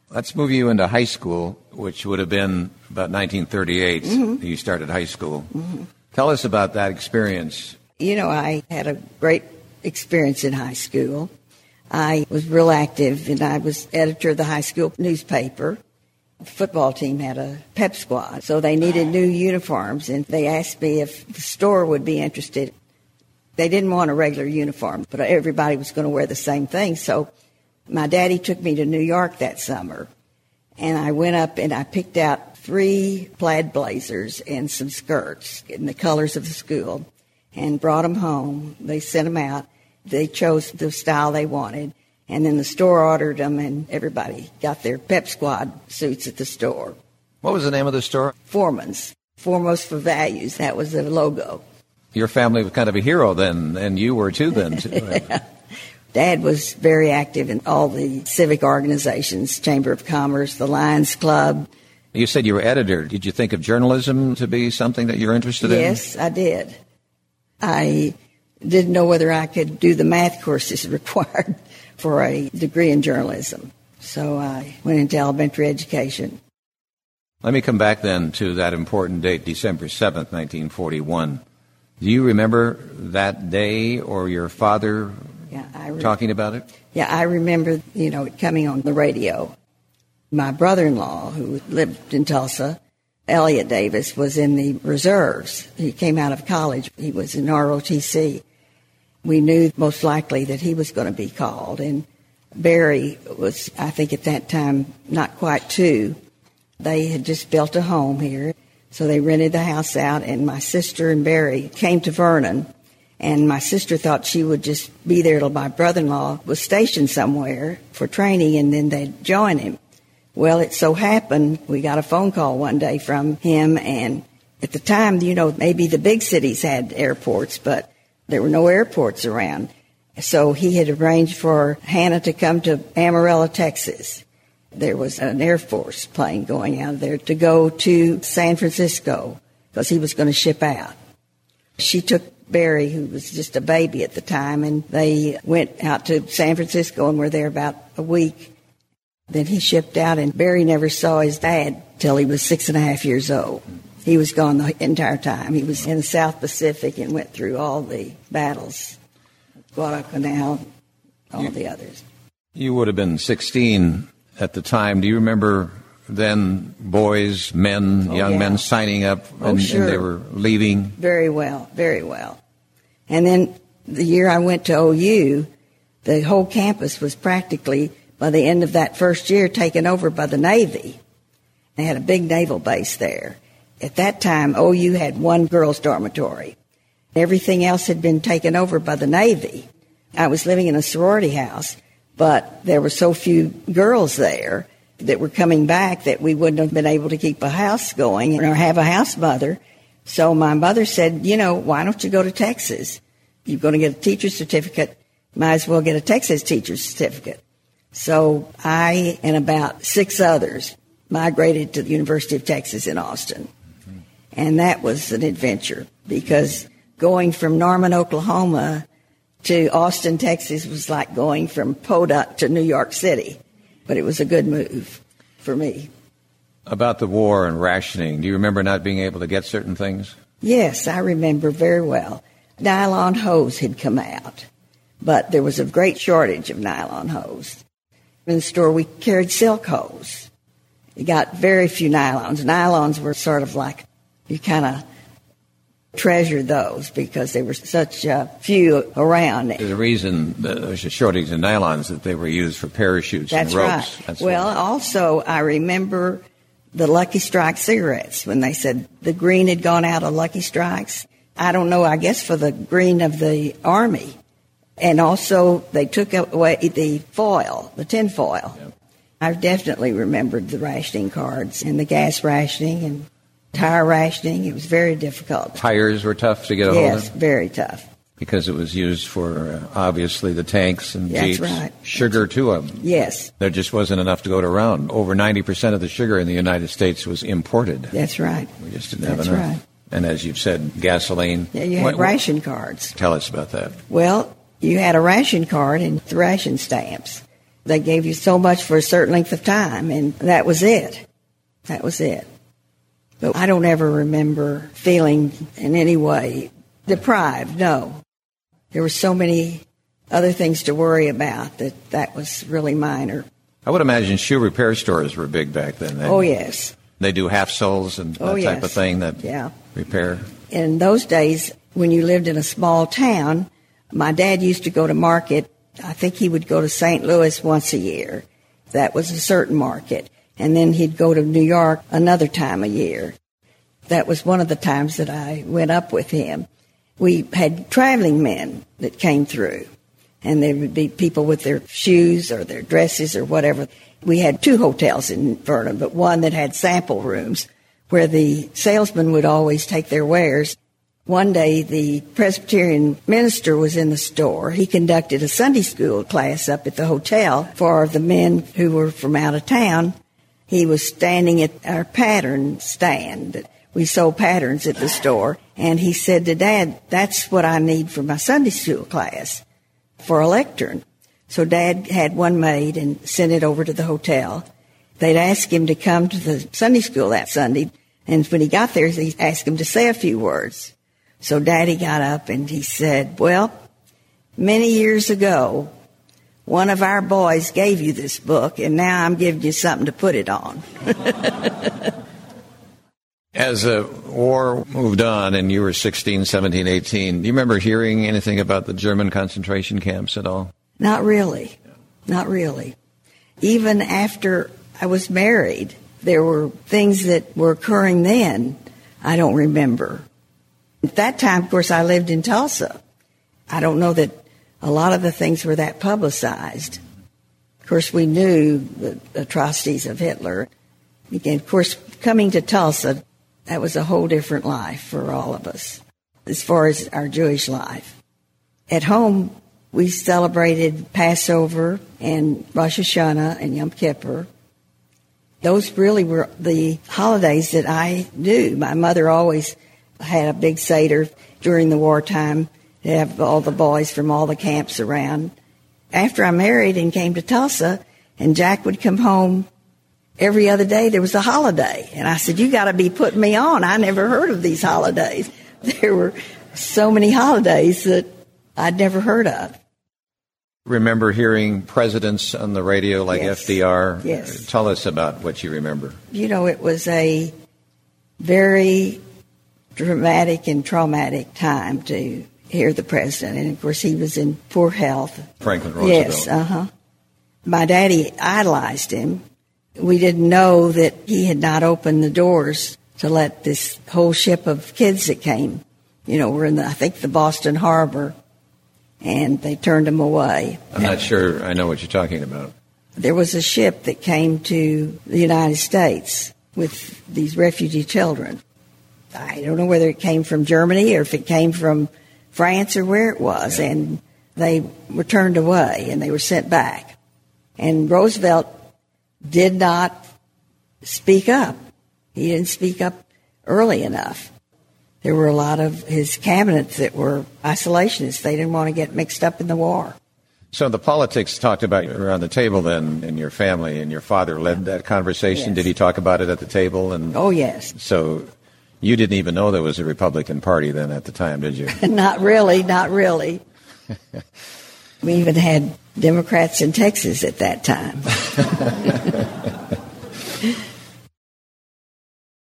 Let's move you into high school, which would have been about 1938. Mm-hmm. You started high school. Mm-hmm. Tell us about that experience. I had a great experience in high school. I was real active, and I was editor of the high school newspaper. The football team had a pep squad, so they needed new uniforms, and they asked me if the store would be interested. They didn't want a regular uniform, but everybody was going to wear the same thing, so my daddy took me to New York that summer, and I went up and I picked out 3 plaid blazers and some skirts in the colors of the school and brought them home. They sent them out. They chose the style they wanted, and then the store ordered them, and everybody got their pep squad suits at the store. What was the name of the store? Foreman's. Foremost for Values. That was the logo. Your family was kind of a hero then, and you were too then. Yeah. Dad was very active in all the civic organizations, Chamber of Commerce, the Lions Club. You said you were editor. Did you think of journalism to be something that you're interested in? Yes, I did. I didn't know whether I could do the math courses required for a degree in journalism. So I went into elementary education. Let me come back then to that important date, December 7th, 1941. Do you remember that day or your father talking about it? Yeah, I remember, it coming on the radio. My brother-in-law, who lived in Tulsa, Elliot Davis, was in the reserves. He came out of college. He was in ROTC. We knew most likely that he was going to be called. And Barry was, I think at that time, not quite 2. They had just built a home here. So they rented the house out, and my sister and Barry came to Vernon. And my sister thought she would just be there till my brother-in-law was stationed somewhere for training, and then they'd join him. Well, it so happened we got a phone call one day from him, and at the time, maybe the big cities had airports, but there were no airports around. So he had arranged for Hannah to come to Amarillo, Texas. There was an Air Force plane going out of there to go to San Francisco because he was going to ship out. She took Barry, who was just a baby at the time, and they went out to San Francisco and were there about a week. Then he shipped out, and Barry never saw his dad till he was 6.5 years old. He was gone the entire time. He was in the South Pacific and went through all the battles, Guadalcanal, all the others. You would have been 16 at the time. Do you remember then boys, men, young men signing up and they were leaving? Very well, very well. And then the year I went to OU, the whole campus was practically, by the end of that first year, taken over by the Navy. They had a big naval base there. At that time, OU had 1 girls' dormitory. Everything else had been taken over by the Navy. I was living in a sorority house, but there were so few girls there that were coming back that we wouldn't have been able to keep a house going or have a house mother. So my mother said, why don't you go to Texas? You're going to get a teacher's certificate. Might as well get a Texas teacher's certificate. So I and about 6 others migrated to the University of Texas in Austin. And that was an adventure because going from Norman, Oklahoma to Austin, Texas was like going from Podunk to New York City. But it was a good move for me. About the war and rationing, do you remember not being able to get certain things? Yes, I remember very well. Nylon hose had come out, but there was a great shortage of nylon hose. In the store, we carried silk hose. You got very few nylons. Nylons were sort of like, you kind of treasured those because there were such few around. The reason there's a shortage of nylons that they were used for parachutes and ropes. Right. That's right. Well, also, I remember the Lucky Strike cigarettes when they said the green had gone out of Lucky Strikes. I don't know, I guess for the green of the Army. And also, they took away the foil, the tin foil. Yep. I definitely remembered the rationing cards and the gas rationing and tire rationing. It was very difficult. Tires were tough to get a hold of? Yes, very tough. Because it was used for, obviously, the tanks and That's jeeps. Right. Sugar, too. Yes. There just wasn't enough to go around. Over 90% of the sugar in the United States was imported. That's right. We just didn't have That's enough. Right. And as you've said, gasoline. Yeah, you had ration cards. Tell us about that. Well, you had a ration card and ration stamps. They gave you so much for a certain length of time, and that was it. That was it. But I don't ever remember feeling in any way deprived, no. There were so many other things to worry about that was really minor. I would imagine shoe repair stores were big back then. Oh, yes. They do half soles and that type of thing that repair. In those days, when you lived in a small town, my dad used to go to market. I think he would go to St. Louis once a year. That was a certain market. And then he'd go to New York another time a year. That was one of the times that I went up with him. We had traveling men that came through, and there would be people with their shoes or their dresses or whatever. We had 2 hotels in Vernon, but one that had sample rooms where the salesmen would always take their wares. One day, the Presbyterian minister was in the store. He conducted a Sunday school class up at the hotel for the men who were from out of town. He was standing at our pattern stand. We sold patterns at the store. And he said to Dad, that's what I need for my Sunday school class, for a lectern. So Dad had one made and sent it over to the hotel. They'd asked him to come to the Sunday school that Sunday. And when he got there, he asked him to say a few words. So Daddy got up and he said, well, many years ago, one of our boys gave you this book, and now I'm giving you something to put it on. As the war moved on and you were 16, 17, 18, do you remember hearing anything about the German concentration camps at all? Not really. Not really. Even after I was married, there were things that were occurring then I don't remember. At that time, of course, I lived in Tulsa. I don't know that a lot of the things were that publicized. Of course, we knew the atrocities of Hitler. Again, of course, coming to Tulsa, that was a whole different life for all of us, as far as our Jewish life. At home, we celebrated Passover and Rosh Hashanah and Yom Kippur. Those really were the holidays that I knew. My mother always had a big Seder during the wartime to have all the boys from all the camps around. After I married and came to Tulsa, and Jack would come home every other day, there was a holiday. And I said, you got to be putting me on. I never heard of these holidays. There were so many holidays that I'd never heard of. Remember hearing presidents on the radio like FDR? Yes. Tell us about what you remember. You know, it was a very dramatic and traumatic time to hear the president. And, of course, he was in poor health. Franklin Roosevelt. Yes, My daddy idolized him. We didn't know that he had not opened the doors to let this whole ship of kids that came. You know, we're in, I think, the Boston Harbor, and they turned him away. I'm not sure I know what you're talking about. There was a ship that came to the United States with these refugee children. I don't know whether it came from Germany or if it came from France or where it was, and they were turned away and they were sent back. And Roosevelt did not speak up. He didn't speak up early enough. There were a lot of his cabinets that were isolationists. They didn't want to get mixed up in the war. So the politics talked about around the table then in your family, and your father led that conversation. Yes. Did he talk about it at the table? Oh, yes. So you didn't even know there was a Republican Party then at the time, did you? Not really, not really. We even had Democrats in Texas at that time.